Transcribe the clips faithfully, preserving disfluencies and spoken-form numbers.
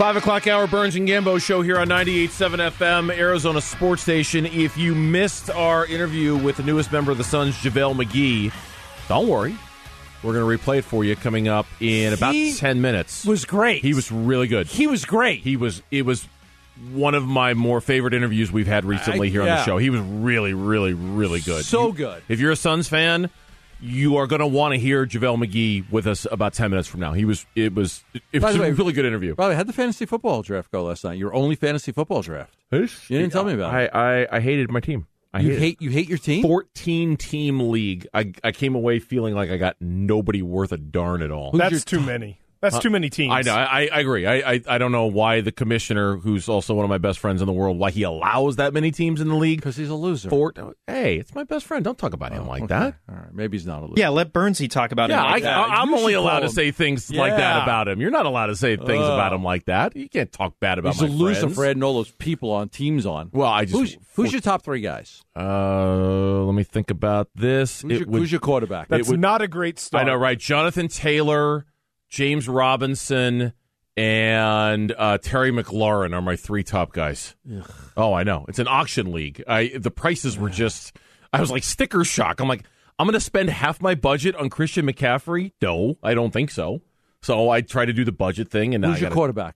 Five o'clock hour, Burns and Gambo show here on ninety-eight point seven F M, Arizona Sports Station. If you missed our interview with the newest member of the Suns, JaVale McGee, don't worry. We're going to replay it for you coming up in about he ten minutes. Was great. He was really good. He was great. He was. It was one of my more favorite interviews we've had recently I, here yeah. on the show. He was really, really, really good. So you, good. If you're a Suns fan, you are going to want to hear JaVale McGee with us about ten minutes from now. He was. It was. It was a way, really good interview. By the way, how'd the fantasy football draft go last night? Your only fantasy football draft. You didn't tell me about I, it. I, I hated my team. I you hate hate it. You hate your team? fourteen team league. I I came away feeling like I got nobody worth a darn at all. Who's That's too t- many. That's uh, too many teams. I know. I, I agree. I, I I don't know why the commissioner, who's also one of my best friends in the world, why he allows that many teams in the league. Because he's a loser. Four, hey, it's my best friend. Don't talk about oh, him like okay. that. All right. Maybe he's not a loser. Yeah, let Burnsy talk about yeah, him like I, that. I, I'm You only allowed to him. say things yeah. like that about him. You're not allowed to say things uh, about him like that. You can't talk bad about he's my a loser friends. for adding all those people on teams on. Well, I just Who's, who's your top three guys? Uh, let me think about this. Who's, your, would, who's your quarterback? That's would, not a great start. I know, right? Jonathan Taylor, James Robinson, and uh, Terry McLaurin are my three top guys. Ugh. Oh, I know. It's an auction league. I the prices were just, I was like sticker shock. I'm like, I'm going to spend half my budget on Christian McCaffrey? No, I don't think so. So I try to do the budget thing. And who's I your gotta, quarterback?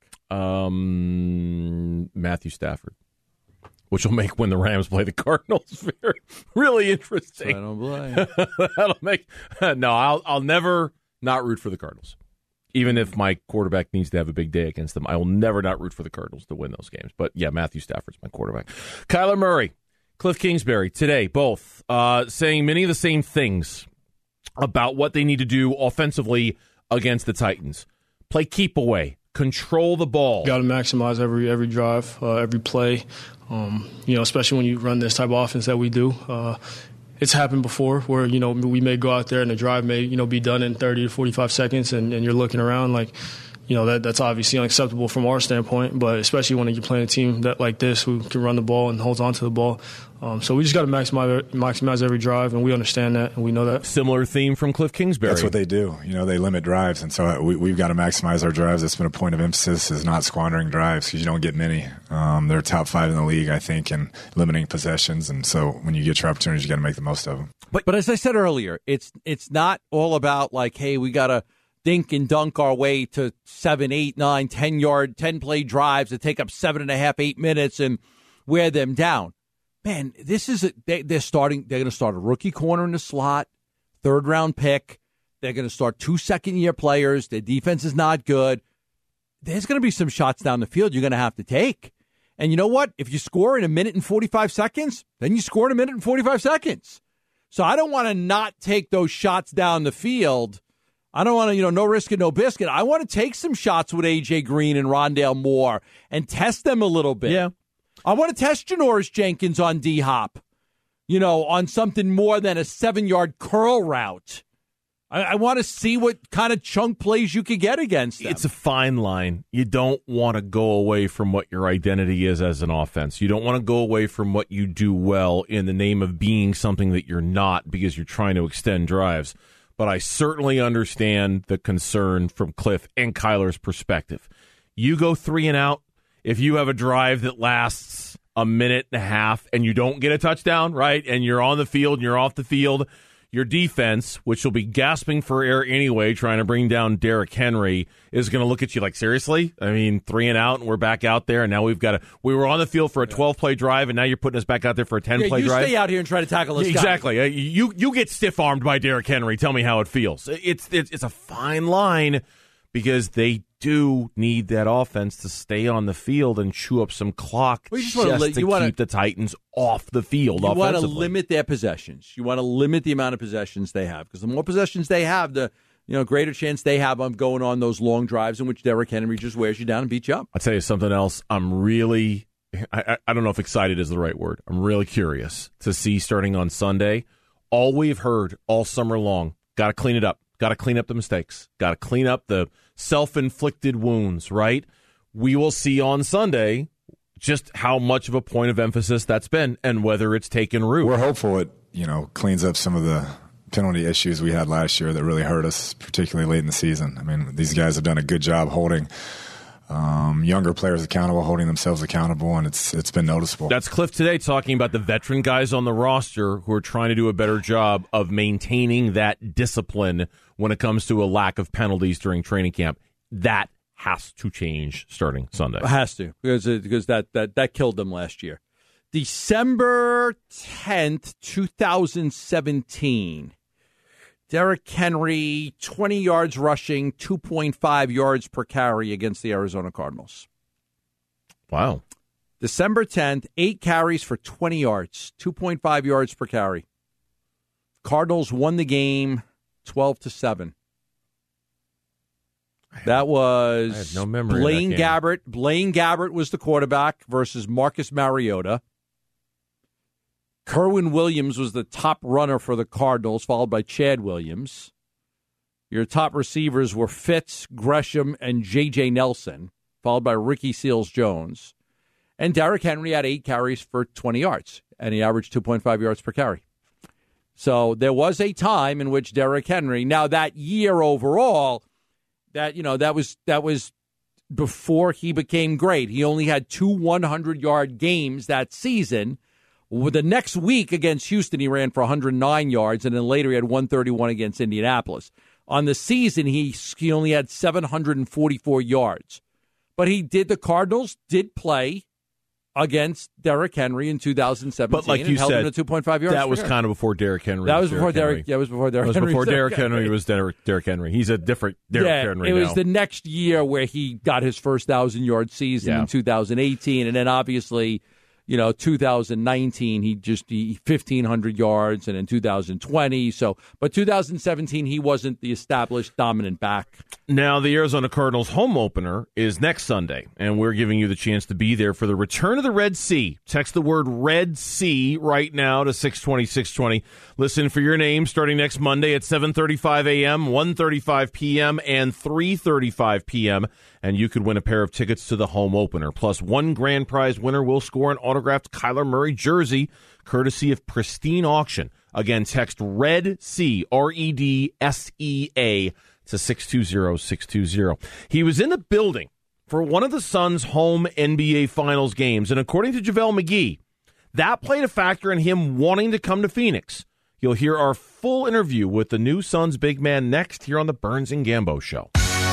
Um, Matthew Stafford, which will make when the Rams play the Cardinals very, really interesting. I don't blame. That'll make no. I'll I'll never not root for the Cardinals. Even if my quarterback needs to have a big day against them, I will never not root for the Cardinals to win those games. But, yeah, Matthew Stafford's my quarterback. Kyler Murray, Cliff Kingsbury, today, both uh, saying many of the same things about what they need to do offensively against the Titans. Play keep away. Control the ball. Got to maximize every every drive, uh, every play, um, you know, especially when you run this type of offense that we do. Uh It's happened before where, you know, we may go out there and the drive may, you know, be done in thirty to forty-five seconds and, and you're looking around like, you know, that that's obviously unacceptable from our standpoint, but especially when you're playing a team that like this who can run the ball and holds on to the ball. Um, so we just got to maximize maximize every drive, and we understand that, and we know that. Similar theme from Cliff Kingsbury. That's what they do. You know, they limit drives, and so we, we've got to maximize our drives. That's been a point of emphasis, is not squandering drives because you don't get many. Um, they're top five in the league, I think, in limiting possessions, and so when you get your opportunities, you got to make the most of them. But, but as I said earlier, it's it's not all about like, hey, we got to dink and dunk our way to seven, eight, nine, ten yard, ten play drives that take up seven and a half, eight minutes and wear them down. Man, this is a, they, they're starting. They're going to start a rookie corner in the slot, third round pick. They're going to start two second year players. Their defense is not good. There's going to be some shots down the field you're going to have to take. And you know what? If you score in a minute and forty-five seconds, then you score in a minute and forty-five seconds. So I don't want to not take those shots down the field. I don't want to, you know, no risk and no biscuit. I want to take some shots with A J Green and Rondale Moore and test them a little bit. Yeah. I want to test Janoris Jenkins on D-Hop, you know, on something more than a seven-yard curl route. I, I want to see what kind of chunk plays you could get against them. It's a fine line. You don't want to go away from what your identity is as an offense. You don't want to go away from what you do well in the name of being something that you're not because you're trying to extend drives. But I certainly understand the concern from Cliff and Kyler's perspective. You go three and out. If you have a drive that lasts a minute and a half and you don't get a touchdown, right, and you're on the field and you're off the field, your defense, which will be gasping for air anyway, trying to bring down Derrick Henry, is going to look at you like, seriously? I mean, three and out, and we're back out there, and now we've got to – we were on the field for a twelve-play drive, and now you're putting us back out there for a ten-play yeah, you drive. You stay out here and try to tackle this Exactly. guy. Exactly. You, you get stiff-armed by Derrick Henry. Tell me how it feels. It's, it's, it's a fine line because they do need that offense to stay on the field and chew up some clock well, you just, just wanna, to you wanna, keep the Titans off the field you offensively. You want to limit their possessions. You want to limit the amount of possessions they have because the more possessions they have, the you know greater chance they have of going on those long drives in which Derrick Henry just wears you down and beats you up. I'll tell you something else. I'm really, I, I don't know if excited is the right word. I'm really curious to see starting on Sunday. All we've heard all summer long, got to clean it up. Got to clean up the mistakes. Got to clean up the self-inflicted wounds, right? We will see on Sunday just how much of a point of emphasis that's been and whether it's taken root. We're hopeful it, you know, cleans up some of the penalty issues we had last year that really hurt us, particularly late in the season. I mean, these guys have done a good job holding um, younger players accountable, holding themselves accountable, and it's it's been noticeable. That's Cliff today talking about the veteran guys on the roster who are trying to do a better job of maintaining that discipline when it comes to a lack of penalties during training camp. That has to change starting Sunday. It has to, because it, because that, that, that killed them last year. December tenth, twenty seventeen. Derrick Henry, twenty yards rushing, two point five yards per carry against the Arizona Cardinals. Wow. December tenth, eight carries for twenty yards, two point five yards per carry. Cardinals won the game twelve to seven. That was I have no memory Blaine of that game. Gabbert. Blaine Gabbert was the quarterback versus Marcus Mariota. Kerwin Williams was the top runner for the Cardinals, followed by Chad Williams. Your top receivers were Fitz, Gresham, and J J. Nelson, followed by Ricky Seals-Jones. And Derrick Henry had eight carries for twenty yards, and he averaged two point five yards per carry. So there was a time in which Derrick Henry, now that year overall, that you know that was that was before he became great. He only had two hundred-yard games that season. The next week against Houston, he ran for one hundred nine yards, and then later he had one thirty-one against Indianapolis. On the season, he he only had seven hundred forty-four yards. But he did, the Cardinals did play against Derrick Henry in two thousand seventeen. But like you and held said, him to two point five yards. that was kind of before Derrick Henry. That was before Derrick. Derrick. Yeah, it was before Derrick. It was Henry before was Derrick Derrick Henry was Derrick, Derrick Henry. He's a different Derrick yeah, Henry it was now. the next year where he got his first thousand-yard season Yeah. in two thousand eighteen, and then obviously, you know, two thousand nineteen he just he fifteen hundred yards, and in two thousand twenty. So, but two thousand seventeen he wasn't the established dominant back. Now, the Arizona Cardinals home opener is next Sunday, and we're giving you the chance to be there for the return of the Red Sea. Text the word Red Sea right now to six twenty, six twenty. Listen for your name starting next Monday at seven thirty-five a.m., one thirty-five p.m., and three thirty-five p.m., and you could win a pair of tickets to the home opener. Plus, one grand prize winner will score an autographed Kyler Murray jersey, courtesy of Pristine Auction. Again, text Red Sea, R E D S E A, to six two zero, six two zero. He was in the building for one of the Suns' home N B A Finals games, and according to JaVale McGee, that played a factor in him wanting to come to Phoenix. You'll hear our full interview with the new Suns big man next here on the Burns and Gambo Show.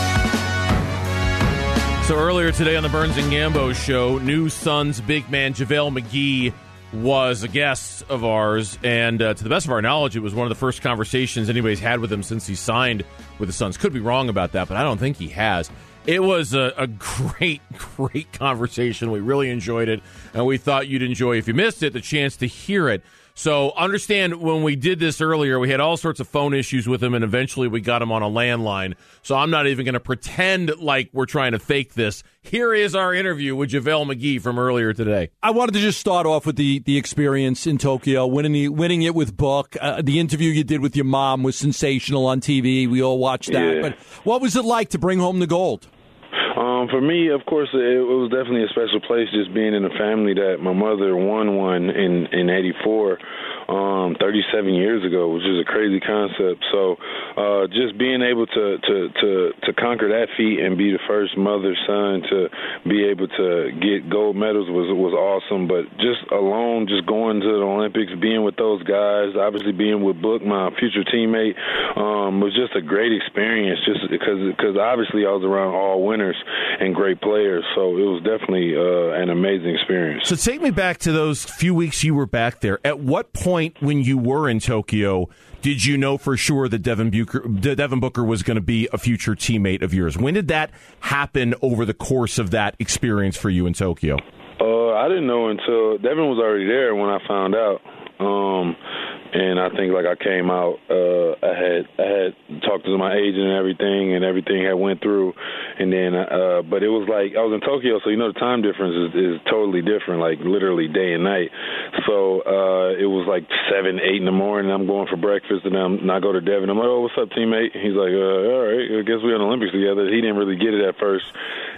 So earlier today on the Burns and Gambo Show, new Suns big man JaVale McGee was a guest of ours, and uh, to the best of our knowledge, it was one of the first conversations anybody's had with him since he signed with the Suns. Could be wrong about that, but I don't think he has. It was a, a great, great conversation. We really enjoyed it, and we thought you'd enjoy, if you missed it, the chance to hear it. So understand, when we did this earlier, we had all sorts of phone issues with him, and eventually we got him on a landline. So I'm not even going to pretend like we're trying to fake this. Here is our interview with JaVale McGee from earlier today. I wanted to just start off with the, the experience in Tokyo, winning the, winning it with Book. Uh, the interview you did with your mom was sensational on T V. We all watched that. Yeah. But what was it like to bring home the gold? Um, for me, of course, it, it was definitely a special place, just being in a family that my mother won one in in eighty-four, um, thirty-seven years ago, which is a crazy concept. So uh, just being able to, to, to, to conquer that feat and be the first mother son to be able to get gold medals was was awesome. But just alone, just going to the Olympics, being with those guys, obviously being with Book, my future teammate, um, was just a great experience. Just because because obviously I was around all winners and great players, so it was definitely uh, an amazing experience. So take me back to those few weeks you were back there. At what point when you were in Tokyo did you know for sure that Devin Booker, Devin Booker was going to be a future teammate of yours? When did that happen over the course of that experience for you in Tokyo? Uh, I didn't know until Devin was already there when I found out. Um, and I think like I came out, uh, I had I had talked to my agent and everything, and everything had went through, and then uh, but it was like I was in Tokyo, so you know the time difference is, is totally different, like literally day and night. So uh, it was like seven, eight in the morning. I'm going for breakfast, and, I'm, and I go to Devin. I'm like, oh, what's up, teammate? He's like, uh, all right, I guess we're in the Olympics together. He didn't really get it at first,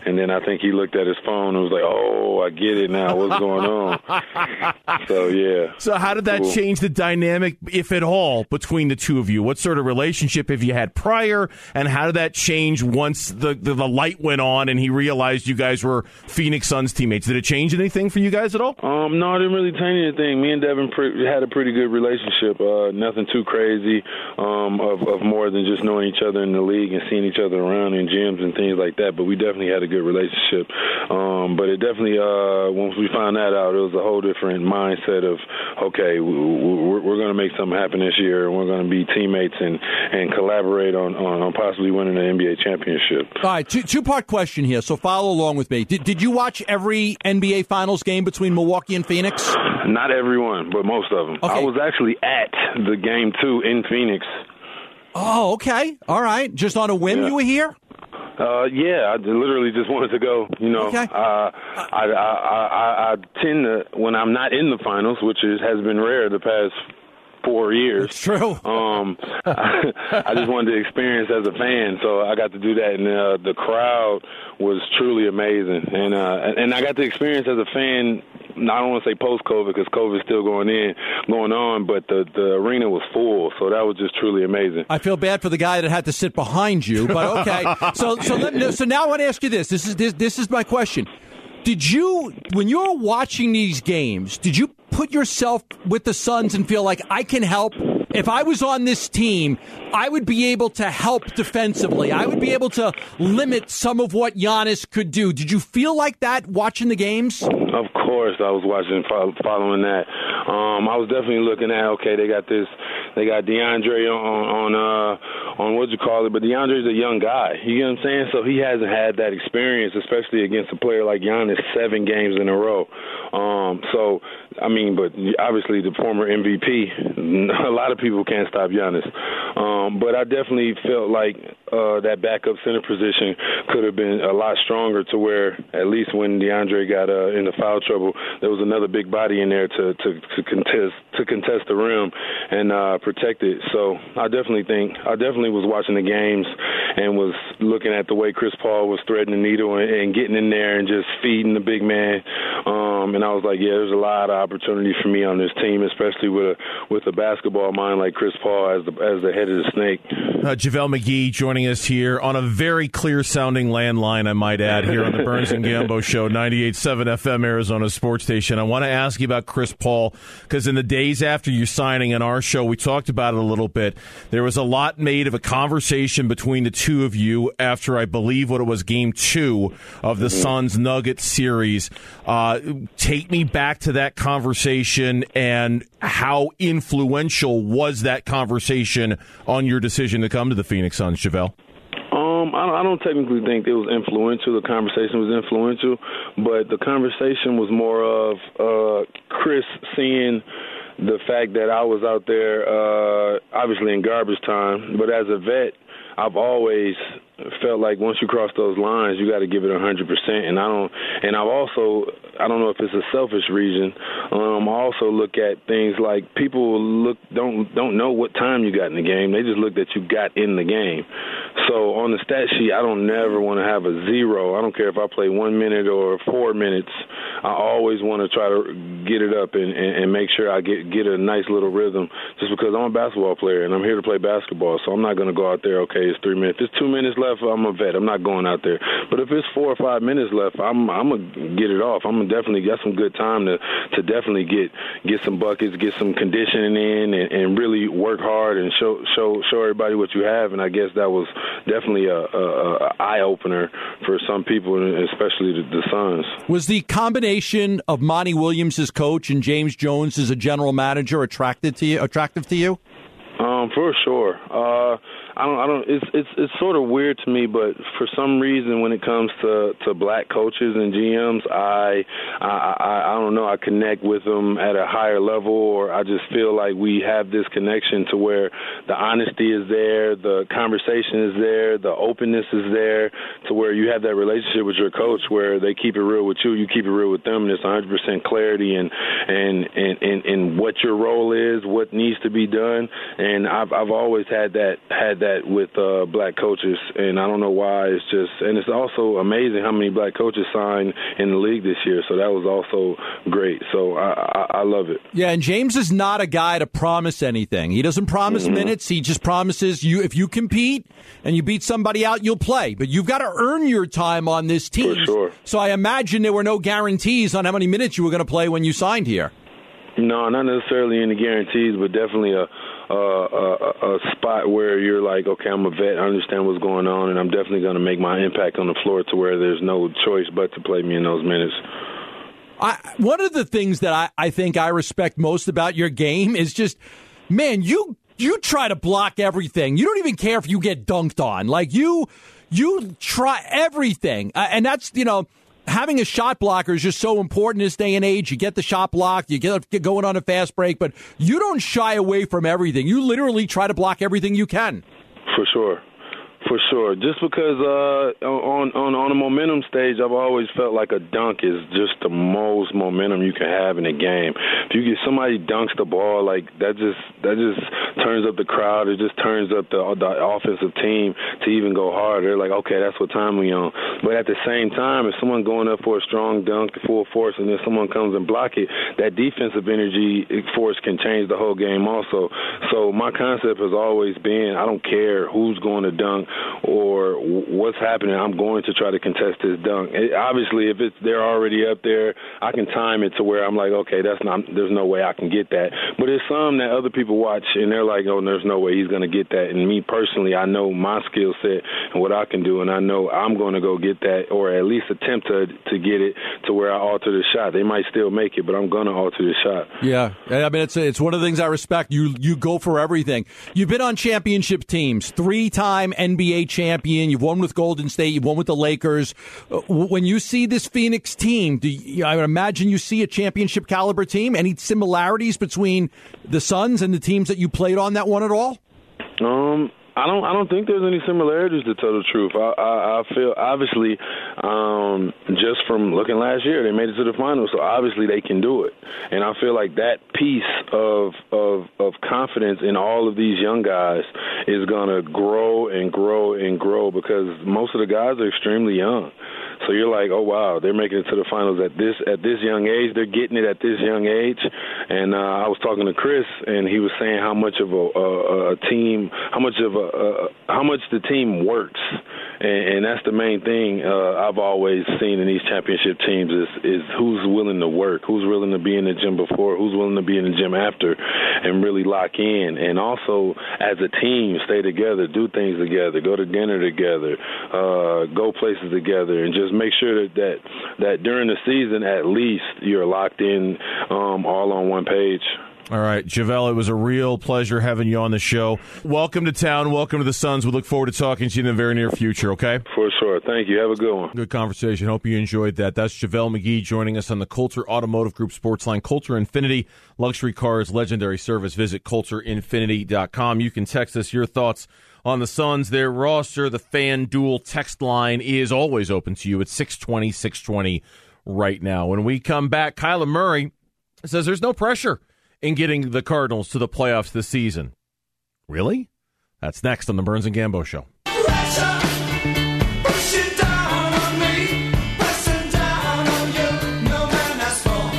And then I think he looked at his phone and was like, oh, I get it now. What's going on? So, yeah. So how did that cool. change the dynamic, if at all, between the two of you? What sort of relationship have you had prior, and how did that change once the, the, the light went on and he realized you guys were Phoenix Suns teammates? Did it change anything for you guys at all? Um, no, it didn't really change anything. Me and Devin pre- had a pretty good relationship. Uh, nothing too crazy um, of, of more than just knowing each other in the league and seeing each other around in gyms and things like that. But we definitely had a good relationship. Um, but it definitely, uh, once we found that out, it was a whole different mindset of, okay, we're, we're going to make something happen this year, and we're going to be teammates and, and collaborate on, on, on possibly winning an N B A championship. All right, two, two-part question here, so follow along with me. Did, did you watch every N B A Finals game between Milwaukee and Phoenix? Not everyone, but most of them. Okay. I was actually at the game two in Phoenix. Oh, okay. All right. Just on a whim yeah. you were here? Uh, yeah, I literally just wanted to go. You know, okay. uh, I, I, I, I tend to, when I'm not in the finals, which is, has been rare the past four years. It's true. um, I, I just wanted to experience as a fan, so I got to do that, and uh, the crowd was truly amazing, and uh, and I got to experience as a fan. I don't want to say post-COVID because COVID is still going in, going on, but the, the arena was full, so that was just truly amazing. I feel bad for the guy that had to sit behind you, but okay. so so let, so now I want to ask you this. This is this, this is my question. Did you, when you were watching these games, did you put yourself with the Suns and feel like I can help? If I was on this team, I would be able to help defensively. I would be able to limit some of what Giannis could do. Did you feel like that watching the games? Of course, I was watching, following that. Um, I was definitely looking at, okay, they got this, they got DeAndre on, on, uh, on what you call it, but DeAndre's a young guy. You get what I'm saying? So he hasn't had that experience, especially against a player like Giannis, seven games in a row. Um, so, I mean, but obviously the former M V P, a lot of people can't stop Giannis. Um, but I definitely felt like uh, that backup center position could have been a lot stronger to where at least when DeAndre got uh, into foul trouble, there was another big body in there to, to, to contest to contest the rim and uh, protect it. So I definitely think I definitely was watching the games and was looking at the way Chris Paul was threading the needle and, and getting in there and just feeding the big man. Um, and I was like, yeah, there's a lot of opportunity for me on this team, especially with a with a basketball mind like Chris Paul as the as the head of the snake. Uh, JaVale McGee joining us here on a very clear-sounding landline, I might add, here on the Burns and Gambo Show, ninety-eight point seven F M, Arizona Sports Station. I want to ask you about Chris Paul, because in the days after you signing in our show, we talked about it a little bit. There was a lot made of a conversation between the two of you after, I believe, what it was, game two of the Suns-Nuggets series. Uh, take me back to that conversation, and how influential was that conversation on your decision to come to the Phoenix Suns, JaVale? Um, I don't, I don't technically think it was influential. The conversation was influential, but the conversation was more of uh, Chris seeing the fact that I was out there, uh, obviously in garbage time, but as a vet, I've always felt like once you cross those lines, you got to give it one hundred percent. And I don't, and I've also, I don't know if it's a selfish reason. Um, I also look at things like people look don't don't know what time you got in the game. They just look that you got in the game. So on the stat sheet, I don't never want to have a zero. I don't care if I play one minute or four minutes. I always want to try to get it up and, and, and make sure I get get a nice little rhythm. Just because I'm a basketball player and I'm here to play basketball, so I'm not going to go out there. Okay, it's three minutes. If it's two minutes left, I'm a vet. I'm not going out there. But if it's four or five minutes left, I'm I'm gonna get it off. I'm gonna definitely get some good time to, to definitely get get some buckets, get some conditioning in, and, and really work hard and show show show everybody what you have. And I guess that was definitely a, a, a eye opener for some people, especially the, the Suns. Was the combination of Monty Williams as coach and James Jones as a general manager attracted to you? Attractive to you? Um, for sure. Uh, I don't. I don't. It's it's it's sort of weird to me, but for some reason, when it comes to, to black coaches and G Ms, I, I I I don't know. I connect with them at a higher level, or I just feel like we have this connection to where the honesty is there, the conversation is there, the openness is there, to where you have that relationship with your coach, where they keep it real with you, you keep it real with them, and it's one hundred percent clarity and and and and, and what your role is, what needs to be done, and I've I've always had that had that. that with uh, black coaches, and I don't know why. It's just, and it's also amazing how many black coaches signed in the league this year. So that was also great. So I, I, I love it. Yeah, and James is not a guy to promise anything. He doesn't promise mm-hmm. minutes. He just promises you if you compete and you beat somebody out, you'll play. But you've got to earn your time on this team. For sure. So I imagine there were no guarantees on how many minutes you were going to play when you signed here. No, not necessarily any guarantees, but definitely a, a, a, a spot where you're like, okay, I'm a vet, I understand what's going on, and I'm definitely going to make my impact on the floor to where there's no choice but to play me in those minutes. I, one of the things that I, I think I respect most about your game is just, man, you you try to block everything. You don't even care if you get dunked on. Like, you, you try everything, uh, and that's, you know, having a shot blocker is just so important in this day and age. You get the shot blocked, you get, get going on a fast break, but you don't shy away from everything. You literally try to block everything you can. For sure. For sure. Just because uh, on, on on a momentum stage, I've always felt like a dunk is just the most momentum you can have in a game. If you get somebody dunks the ball, like that just that just turns up the crowd. It just turns up the, the offensive team to even go hard. They're like, okay, that's what time we on. But at the same time, if someone going up for a strong dunk, full force, and then someone comes and block it, that defensive energy force can change the whole game also. So my concept has always been, I don't care who's going to dunk or what's happening, I'm going to try to contest this dunk. It, obviously, if it's they're already up there, I can time it to where I'm like, okay, that's not. There's no way I can get that. But there's some that other people watch and they're like, oh, there's no way he's going to get that. And me personally, I know my skill set and what I can do, and I know I'm going to go get that, or at least attempt to to get it to where I alter the shot. They might still make it, but I'm going to alter the shot. Yeah, I mean, it's it's one of the things I respect. You you go for everything. You've been on championship teams, three-time N B A champion. You've won with Golden State. You've won with the Lakers. When you see this Phoenix team, do you, I would imagine you see a championship caliber team. Any similarities between the Suns and the teams that you played on that won it all? Um. I don't. I don't think there's any similarities, to tell the truth. I, I, I feel obviously, um, just from looking last year, they made it to the finals, so obviously they can do it. And I feel like that piece of of of confidence in all of these young guys is gonna grow and grow and grow because most of the guys are extremely young. So you're like, oh wow, they're making it to the finals at this at this young age. They're getting it at this young age. And uh, I was talking to Chris, and he was saying how much of a, a, a team, how much of a, a how much the team works, and, and that's the main thing uh, I've always seen in these championship teams is is who's willing to work, who's willing to be in the gym before, who's willing to be in the gym after, and really lock in. And also as a team, stay together, do things together, go to dinner together, uh, go places together, and just make sure that, that that during the season at least you're locked in, um, all on one page. All right, JaVale, it was a real pleasure having you on the show. Welcome to town. Welcome to the Suns. We look forward to talking to you in the very near future, okay? For sure. Thank you. Have a good one. Good conversation. Hope you enjoyed that. That's JaVale McGee joining us on the Coulter Automotive Group Sports Line. Coulter Infinity, luxury cars, legendary service. Visit Coulter Infinity dot com. You can text us your thoughts on the Suns, their roster. The FanDuel text line is always open to you at six twenty, six twenty right now. When we come back, Kyler Murray says there's no pressure in getting the Cardinals to the playoffs this season. Really? That's next on the Burns and Gambo Show. Pressure, pushing down on me, pressing down on you, no man has fallen.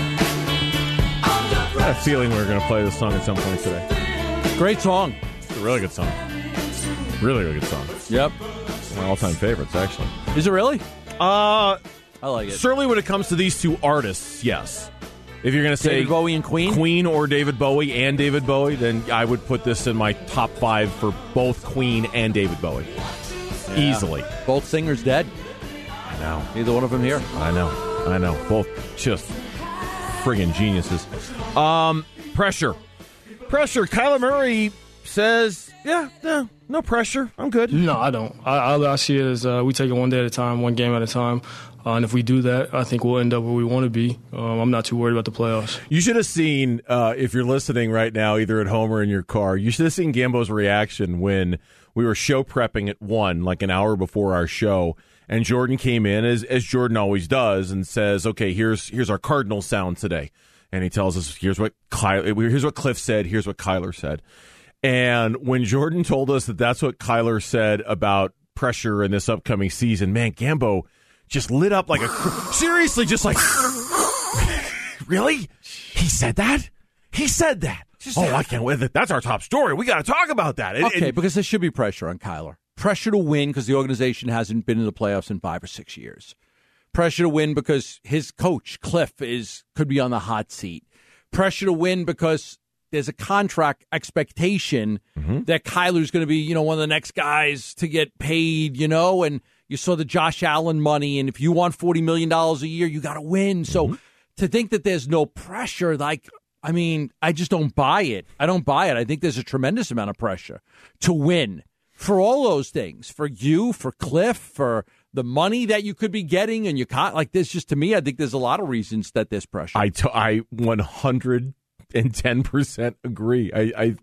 I had a feeling we were going to play this song at some point today. Great song. It's a really good song. Really, really good song. Yep. One of my all-time favorites, actually. Is it really? Uh, I like it. Certainly when it comes to these two artists, yes. If you're going to say David Bowie and Queen? Queen or David Bowie and David Bowie, then I would put this in my top five for both Queen and David Bowie. Yeah. Easily. Both singers dead. I know. Neither one of them here. I know. I know. Both just friggin' geniuses. Um, pressure. Pressure. Kyler Murray says, yeah, no, no pressure. I'm good. No, I don't. I, I, I see it as uh, we take it one day at a time, one game at a time. Uh, and if we do that, I think we'll end up where we want to be. Um, I'm not too worried about the playoffs. You should have seen, uh, if you're listening right now, either at home or in your car, you should have seen Gambo's reaction when we were show prepping at one, like an hour before our show, and Jordan came in, as as Jordan always does, and says, okay, here's here's our Cardinal sound today. And he tells us, here's what Ky- here's what Cliff said, here's what Kyler said. And when Jordan told us that that's what Kyler said about pressure in this upcoming season, man, Gambo just lit up like a seriously, just like really? He said that? He said that. Just, oh, I can't wait. That's our top story. We got to talk about that. And, okay, and, because there should be pressure on Kyler. Pressure to win because the organization hasn't been in the playoffs in five or six years. Pressure to win because his coach, Cliff, is could be on the hot seat. Pressure to win because there's a contract expectation mm-hmm. that Kyler's going to be, you know, one of the next guys to get paid, you know, and you saw the Josh Allen money, and if you want forty million dollars a year, you got to win. Mm-hmm. So to think that there's no pressure, like, I mean, I just don't buy it. I don't buy it. I think there's a tremendous amount of pressure to win for all those things, for you, for Cliff, for the money that you could be getting, and you can't, like this, just to me, I think there's a lot of reasons that there's pressure. I, t- I one hundred ten percent agree. I, I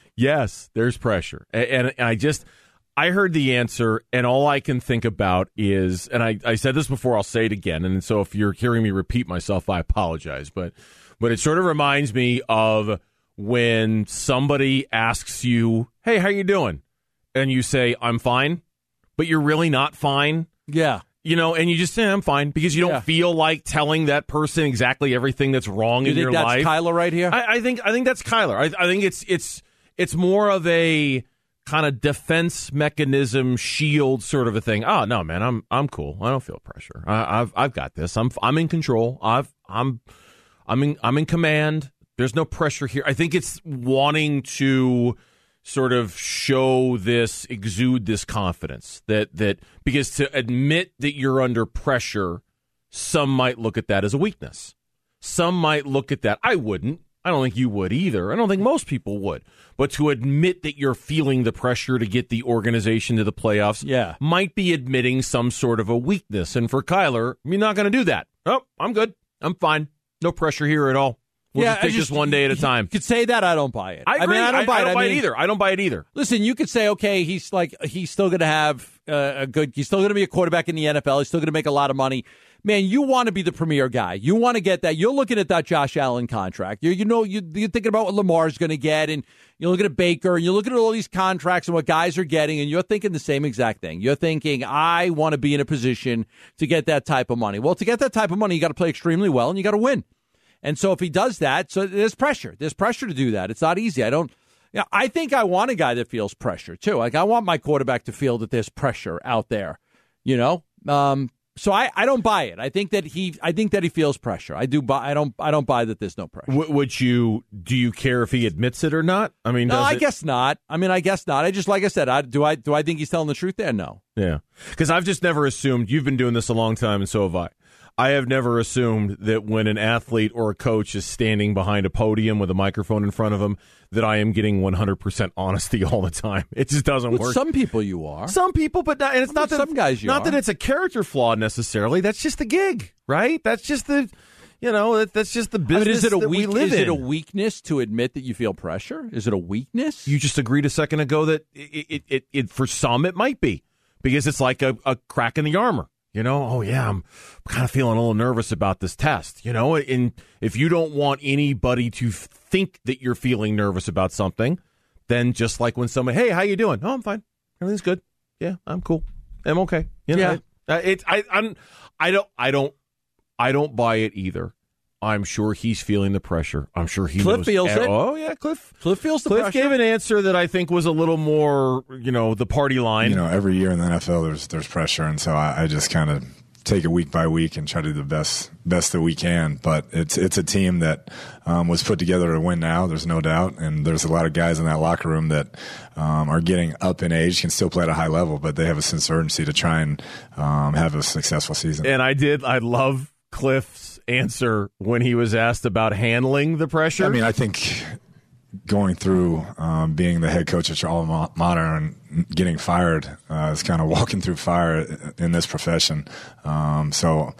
yes, there's pressure. And, and I just, I heard the answer, and all I can think about is, and I, I said this before, I'll say it again, and so if you're hearing me repeat myself, I apologize, but but it sort of reminds me of when somebody asks you, hey, how you doing? And you say, I'm fine, but you're really not fine. Yeah. You know, and you just say, I'm fine, because you don't yeah. feel like telling that person exactly everything that's wrong you in think your that's life. Kyler right here? I, I think I think that's Kyler. I, I think it's it's it's more of a kind of defense mechanism, shield sort of a thing. Oh no, man, I'm I'm cool. I don't feel pressure. I, I've I've got this. I'm I'm in control. I've I'm I'm in I'm in command. There's no pressure here. I think it's wanting to sort of show this, exude this confidence that that because to admit that you're under pressure, some might look at that as a weakness. Some might look at that. I wouldn't. I don't think you would either. I don't think most people would. But to admit that you're feeling the pressure to get the organization to the playoffs yeah. might be admitting some sort of a weakness. And for Kyler, you're not going to do that. Oh, I'm good. I'm fine. No pressure here at all. We'll yeah, just take just, this one day at a time. You could say that. I don't buy it. I agree. I mean, I don't buy I, I it. don't buy I mean, it either. I don't buy it either. Listen, you could say, okay, he's like he's still going to have uh, a good. He's still going to be a quarterback in the N F L. He's still going to make a lot of money. Man, you want to be the premier guy. You want to get that. You're looking at that Josh Allen contract. You you know you, you're thinking about what Lamar's going to get, and you're looking at Baker, and you're looking at all these contracts and what guys are getting, and you're thinking the same exact thing. You're thinking, I want to be in a position to get that type of money. Well, to get that type of money, you got to play extremely well, and you got to win. And so if he does that, so there's pressure. There's pressure to do that. It's not easy. I don't. Yeah, I think I want a guy that feels pressure too. Like I want my quarterback to feel that there's pressure out there. You know. Um, So I, I don't buy it. I think that he I think that he feels pressure. I do buy I don't I don't buy that there's no pressure. W- would you do you care if he admits it or not? I mean, no, does I it... guess not. I mean, I guess not. I just like I said, I do I do I think he's telling the truth there? No. Yeah. Cuz I've just never assumed, you've been doing this a long time and so have I. I have never assumed that when an athlete or a coach is standing behind a podium with a microphone in front of him, that I am getting one hundred percent honesty all the time. It just doesn't With work. some people you are. Some people, but not, and it's not that some guys you not are. that it's a character flaw necessarily. That's just the gig, right? That's just the, you know, that, that's just the business I mean, is it a that weak, we live is in. it a weakness to admit that you feel pressure? Is it a weakness? You just agreed a second ago that it, it, it, it for some it might be because it's like a, a crack in the armor. You know, oh, yeah, I'm kind of feeling a little nervous about this test, you know, and if you don't want anybody to think that you're feeling nervous about something, then just like when someone, hey, how you doing? Oh, I'm fine. Everything's good. Yeah, I'm cool. I'm okay. You know, Yeah. it, it, I, I'm, I don't, I don't, I don't buy it either. I'm sure he's feeling the pressure. I'm sure he Cliff knows. feels it. Oh, yeah, Cliff. Cliff feels the Cliff pressure. gave an answer that I think was a little more, you know, the party line. You know, every year in the N F L, there's there's pressure, and so I, I just kind of take it week by week and try to do the best best that we can. But it's it's a team that um, was put together to win now. There's no doubt, and there's a lot of guys in that locker room that um, are getting up in age, can still play at a high level, but they have a sense of urgency to try and um, have a successful season. And I did. I love Cliff's answer when he was asked about handling the pressure. I mean, I think going through um, being the head coach at your alma mater and getting fired uh, is kind of walking through fire in this profession. Um, so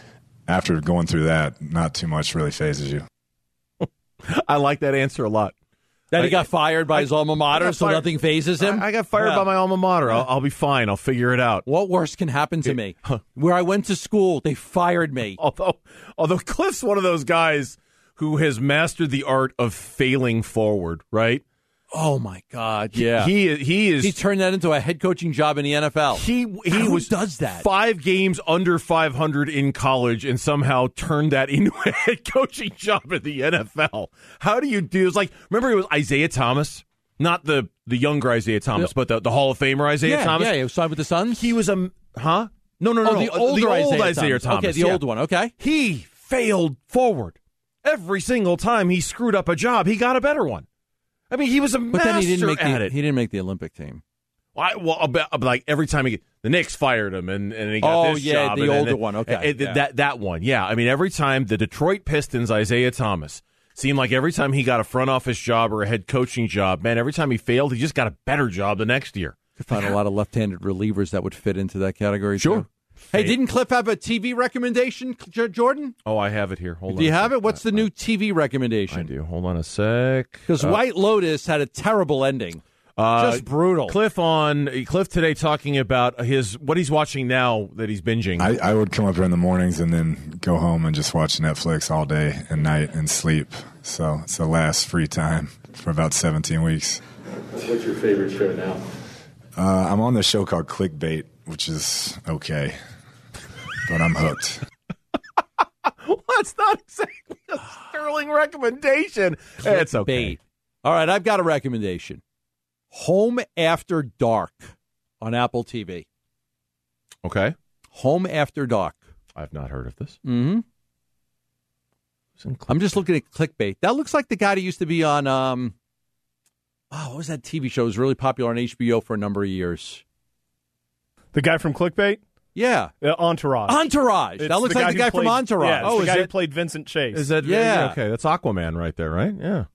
after going through that, not too much really phases you. I like that answer a lot. That he I- got fired by I- his alma I mater, got so fired- nothing phases him? I, I got fired Yeah. by my alma mater. I'll, I'll be fine. I'll figure it out. What worse can happen to me? Where I went to school, they fired me. Although, although Cliff's one of those guys who has mastered the art of failing forward, right? Oh my God! Yeah, he he is. He turned that into a head coaching job in the N F L. He he Who was does that? Five games under five hundred in college, and somehow turned that into a head coaching job in the N F L. How do you do? It was like, remember it was Isaiah Thomas, not the the younger Isaiah Thomas, but the, the Hall of Famer Isaiah yeah, Thomas. Yeah, he was signed with the Suns. He was a huh? No, no, no, oh, no. the older the old Isaiah, Isaiah Thomas. Thomas. Okay, the yeah. old one. Okay, he failed forward every single time he screwed up a job. He got a better one. I mean, he was a but master then he didn't make at the, it. He didn't make the Olympic team. I, well, about, like every time he the Knicks fired him, and, and he got oh, this yeah, job. the and older then, one. Okay, and, yeah. that that one. Yeah, I mean, every time the Detroit Pistons, Isaiah Thomas seemed like every time he got a front office job or a head coaching job, man, every time he failed, he just got a better job the next year. Could find a lot of left-handed relievers that would fit into that category. Sure. Too. Hey, didn't Cliff have a T V recommendation, J- Jordan? Oh, I have it here. Hold on. Do you a have sec. it? What's the new T V recommendation? I do. Hold on a sec. Because Uh, White Lotus had a terrible ending. Uh, Just brutal. Cliff on Cliff today talking about his what he's watching now that he's binging. I, I would come up here in the mornings and then go home and just watch Netflix all day and night and sleep. So it's the last free time for about seventeen weeks. What's your favorite show now? Uh, I'm on this show called Clickbait, which is okay, but I'm hooked. Well, that's not exactly a sterling recommendation. It's okay. Bait. All right, I've got a recommendation. Home After Dark on Apple T V. Okay. Home After Dark. I've not heard of this. Mm-hmm. I'm just looking at Clickbait. That looks like the guy that used to be on, um, oh, what was that T V show? It was really popular on H B O for a number of years. The guy from Clickbait? Yeah. Uh, Entourage. Entourage. It's that looks the like the guy who played, from Entourage. Yeah, it's oh, the is guy it? who played Vincent Chase. Is that Yeah. okay? That's Aquaman right there, right? Yeah.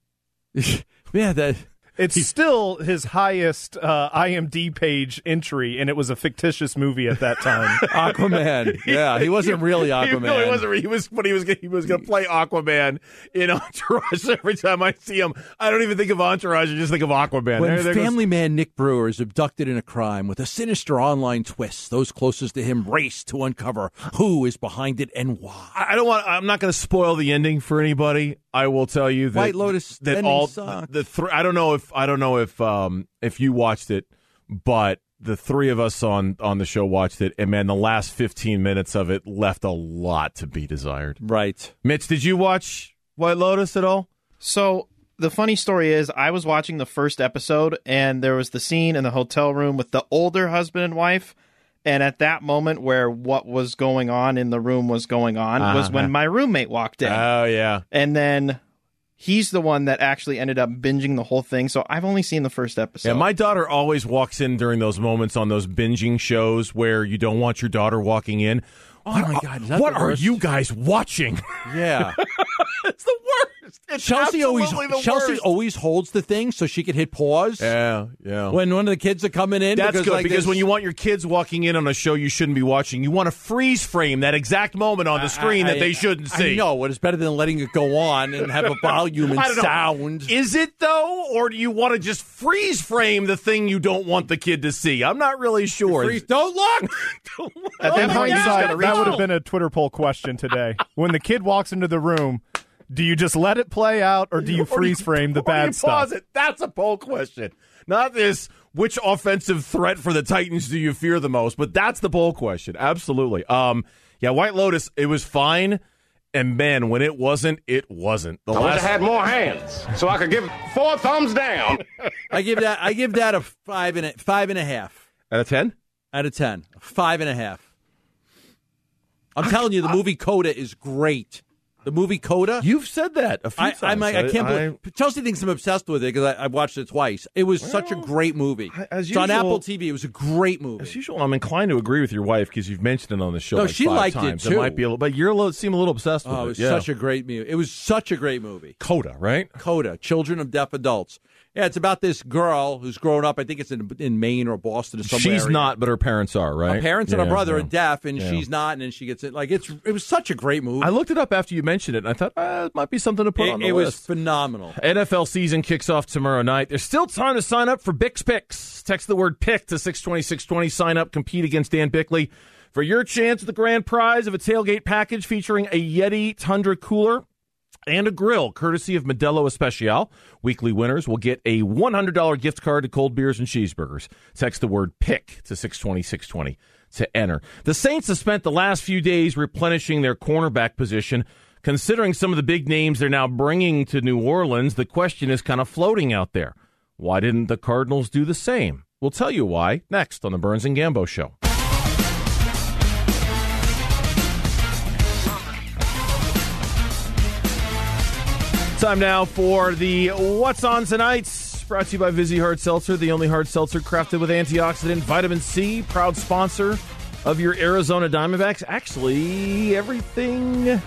yeah, that. It's still his highest uh, I M D B page entry, and it was a fictitious movie at that time. Aquaman. Yeah, he wasn't really Aquaman. No, he wasn't. He was, but he was. He was going to play Aquaman in Entourage. Every time I see him, I don't even think of Entourage. I just think of Aquaman. When There- there goes- family man Nick Brewer is abducted in a crime with a sinister online twist, those closest to him race to uncover who is behind it and why. I don't want. I'm not going to spoil the ending for anybody. I will tell you that White Lotus that ending all sucked. the three. I don't know if I don't know if um if you watched it, but the three of us on on the show watched it, and man, the last fifteen minutes of it left a lot to be desired. Right. Mitch, did you watch White Lotus at all? So the funny story is I was watching the first episode, and there was the scene in the hotel room with the older husband and wife. And at that moment where what was going on in the room was going on Uh-huh. was when my roommate walked in. Oh yeah. And then he's the one that actually ended up binging the whole thing. So I've only seen the first episode. Yeah, my daughter always walks in during those moments on those binging shows where you don't want your daughter walking in. Oh, my God. Is that What the are worst? you guys watching? Yeah. It's the worst. It's Chelsea always absolutely the Chelsea worst. always holds the thing so she could hit pause Yeah, yeah. when one of the kids are coming in. That's because, good like, because there's- when you want your kids walking in on a show you shouldn't be watching, you want to freeze frame that exact moment on the screen I- that they shouldn't see. I know, but it's better than letting it go on and have a volume and I don't know. sound. Is it though, or do you want to just freeze frame the thing you don't want the kid to see? I'm not really sure. Freeze- Don't look. At that In point, you just gotta hindsight, reach that would out. have been a Twitter poll question today. When the kid walks into the room, do you just let it play out, or do you Or do freeze frame the or do you bad pause stuff? it? That's a poll question. Not this, which offensive threat for the Titans do you fear the most? But that's the poll question. Absolutely. Um, yeah, White Lotus, it was fine. And, man, when it wasn't, it wasn't. The I wish I last, had more hands so I could give four thumbs down. I give that. I give that a five and a five and a half out of ten? out of ten. Five and a half. I'm telling you, the movie Coda is great. The movie Coda. You've said that a few I, times. I'm, I, I can't I- believe Chelsea thinks I'm obsessed with it because I, I watched it twice. It was such a great movie. as it's on usual- Apple T V. It was a great movie. As usual, I'm inclined to agree with your wife because you've mentioned it on the show. No, like she five liked it, times. too. might be a little, but you're a little, seem a little obsessed with Oh, it it. was yeah. such a great movie. It was such a great movie. Coda, right? Coda, Children of Deaf Adults. Yeah, it's about this girl who's grown up. I think it's in in Maine or Boston or somewhere. She's not, but her parents are, right? Her parents and Yeah, her brother yeah. are deaf, and Yeah. she's not, and then she gets it. Like it's, it was such a great movie. I looked it up after you mentioned it, and I thought uh, it might be something to put it on the it was list. phenomenal. N F L season kicks off tomorrow night. There's still time to sign up for Bix Picks. Text the word pick to six twenty, six twenty. Sign up, compete against Dan Bickley for your chance at the grand prize of a tailgate package featuring a Yeti Tundra cooler, and a grill, courtesy of Modelo Especial. Weekly winners will get a one hundred dollars gift card to Cold Beers and Cheeseburgers. Text the word PICK to six twenty, six twenty to enter. The Saints have spent the last few days replenishing their cornerback position. Considering some of the big names they're now bringing to New Orleans, the question is kind of floating out there. Why didn't the Cardinals do the same? We'll tell you why next on the Burns and Gambo Show. Time now for the What's On Tonight, brought to you by Vizzy Hard Seltzer, the only hard seltzer crafted with antioxidant vitamin C, proud sponsor of your Arizona Diamondbacks. Actually, everything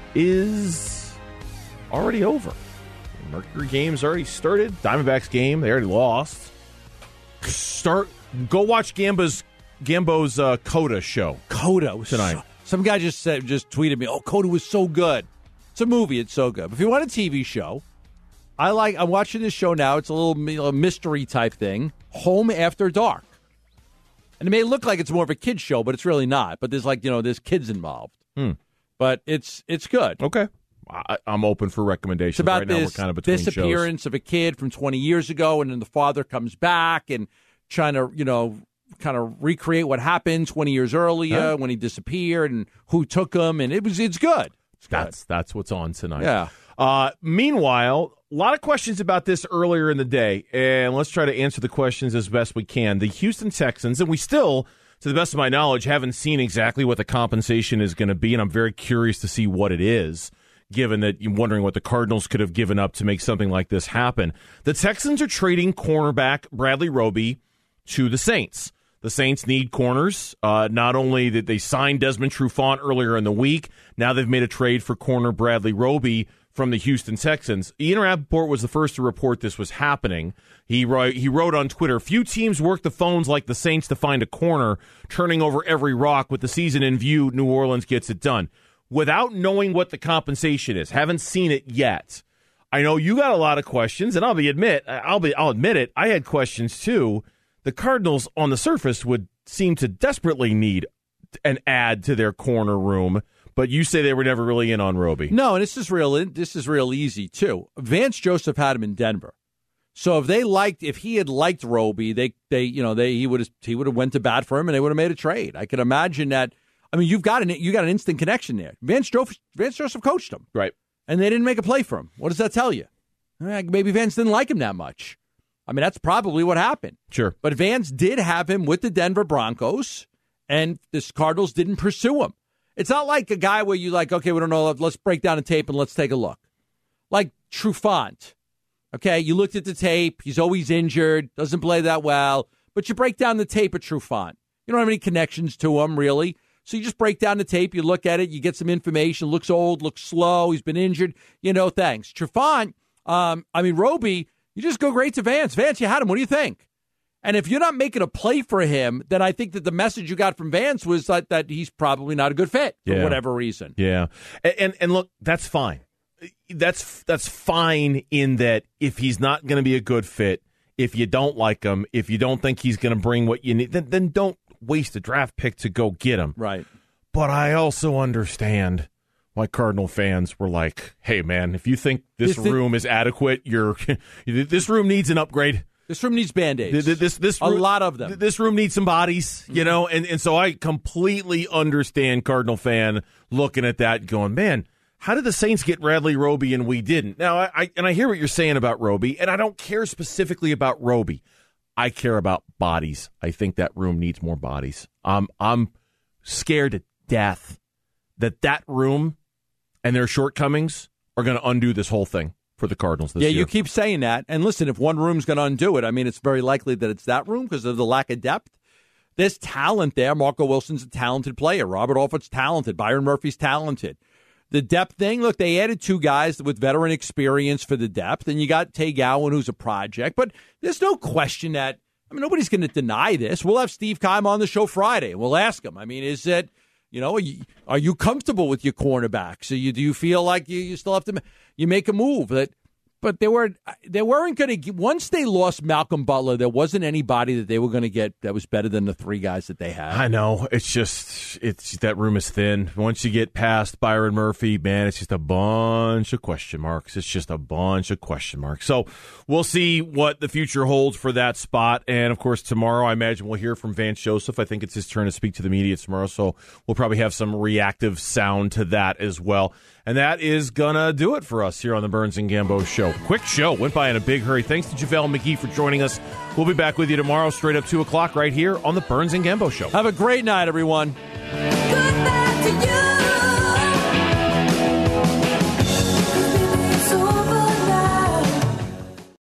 is already over. The Mercury game's already started. Diamondbacks game, they already lost. Start. Go watch Gambo's Gambo's uh, Coda show. Coda was tonight. So, some guy just said, just tweeted me, "Oh, Coda was so good." It's a movie. It's so good. But if you want a T V show, I like. I'm watching this show now. It's a little a mystery type thing. Home After Dark, and it may look like it's more of a kid's show, but it's really not. But there's like you know, there's kids involved. Hmm. But it's it's good. Okay, I, I'm open for recommendations. It's about right this now we're kind of between disappearance shows. of a kid from twenty years ago, and then the father comes back and trying to you know kind of recreate what happened twenty years earlier Huh? when he disappeared and who took him, and it was it's good. It's good. That's that's what's on tonight. Yeah. Uh, meanwhile, a lot of questions about this earlier in the day, and let's try to answer the questions as best we can. The Houston Texans, and we still, to the best of my knowledge, haven't seen exactly what the compensation is going to be, and I'm very curious to see what it is, given that you're wondering what the Cardinals could have given up to make something like this happen. The Texans are trading cornerback Bradley Roby to the Saints. The Saints need corners. Uh, not only did they sign Desmond Trufant earlier in the week, now they've made a trade for corner Bradley Roby from the Houston Texans. Ian Rappaport was the first to report this was happening. He wrote, he wrote on Twitter, "Few teams work the phones like the Saints to find a corner, turning over every rock. With the season in view, New Orleans gets it done." Without knowing what the compensation is, haven't seen it yet. I know you got a lot of questions, and I'll be admit, I'll be, I'll admit it. I had questions too. The Cardinals, on the surface, would seem to desperately need an add to their corner room, but you say they were never really in on Roby. No, and this is real. This is real easy too. Vance Joseph had him in Denver, so if they liked, if he had liked Roby, they, they, you know, they he would have he would have went to bat for him, and they would have made a trade. I could imagine that. I mean, you've got an you got an instant connection there. Vance Joseph, Vance Joseph coached him, right, and they didn't make a play for him. What does that tell you? Maybe Vance didn't like him that much. I mean, that's probably what happened. Sure. But Vance did have him with the Denver Broncos, and the Cardinals didn't pursue him. It's not like a guy where you like, okay, we don't know, let's break down the tape and let's take a look. Like Trufant. Okay, you looked at the tape. He's always injured, doesn't play that well. But you break down the tape of Trufant. You don't have any connections to him, really. So you just break down the tape, you look at it, you get some information. Looks old, looks slow, he's been injured. You know, thanks. Trufant, um, I mean, Roby, you just go great to Vance. Vance, you had him. What do you think? And if you're not making a play for him, then I think that the message you got from Vance was that, that he's probably not a good fit for Yeah. whatever reason. Yeah. And, and and look, that's fine. That's that's fine in that if he's not going to be a good fit, if you don't like him, if you don't think he's going to bring what you need, then, then don't waste a draft pick to go get him. Right. But I also understand why Cardinal fans were like, hey, man, if you think this This- room is adequate, you're this room needs an upgrade. This room needs Band-Aids. This, this, this a room, lot of them. This room needs some bodies, you know, and, and so I completely understand Cardinal fan looking at that going, man, how did the Saints get Bradley Roby and we didn't? Now, I, I and I hear what you're saying about Roby, and I don't care specifically about Roby. I care about bodies. I think that room needs more bodies. Um, I'm scared to death that that room and their shortcomings are going to undo this whole thing for the Cardinals this yeah, year. you keep saying that. And listen, if one room's going to undo it, I mean, it's very likely that it's that room because of the lack of depth. There's talent there. Marco Wilson's a talented player. Robert Alford's talented. Byron Murphy's talented. The depth thing, look, they added two guys with veteran experience for the depth, and you got Tay Gowan, who's a project. But there's no question that, I mean, nobody's going to deny this. We'll have Steve Keim on the show Friday, and we'll ask him. I mean, is it, you know, are you, are you comfortable with your cornerbacks? So you, do you feel like you, you still have to you make a move? That But they were they weren't going to once they lost Malcolm Butler, there wasn't anybody that they were going to get that was better than the three guys that they had. I know. It's just it's that room is thin. Once you get past Byron Murphy, man, it's just a bunch of question marks. It's just a bunch of question marks. So we'll see what the future holds for that spot. And of course, tomorrow I imagine we'll hear from Vance Joseph. I think it's his turn to speak to the media tomorrow, so we'll probably have some reactive sound to that as well. And that is going to do it for us here on the Burns and Gambo Show. Quick show. Went by in a big hurry. Thanks to JaVale McGee for joining us. We'll be back with you tomorrow straight up two o'clock right here on the Burns and Gambo Show. Have a great night, everyone.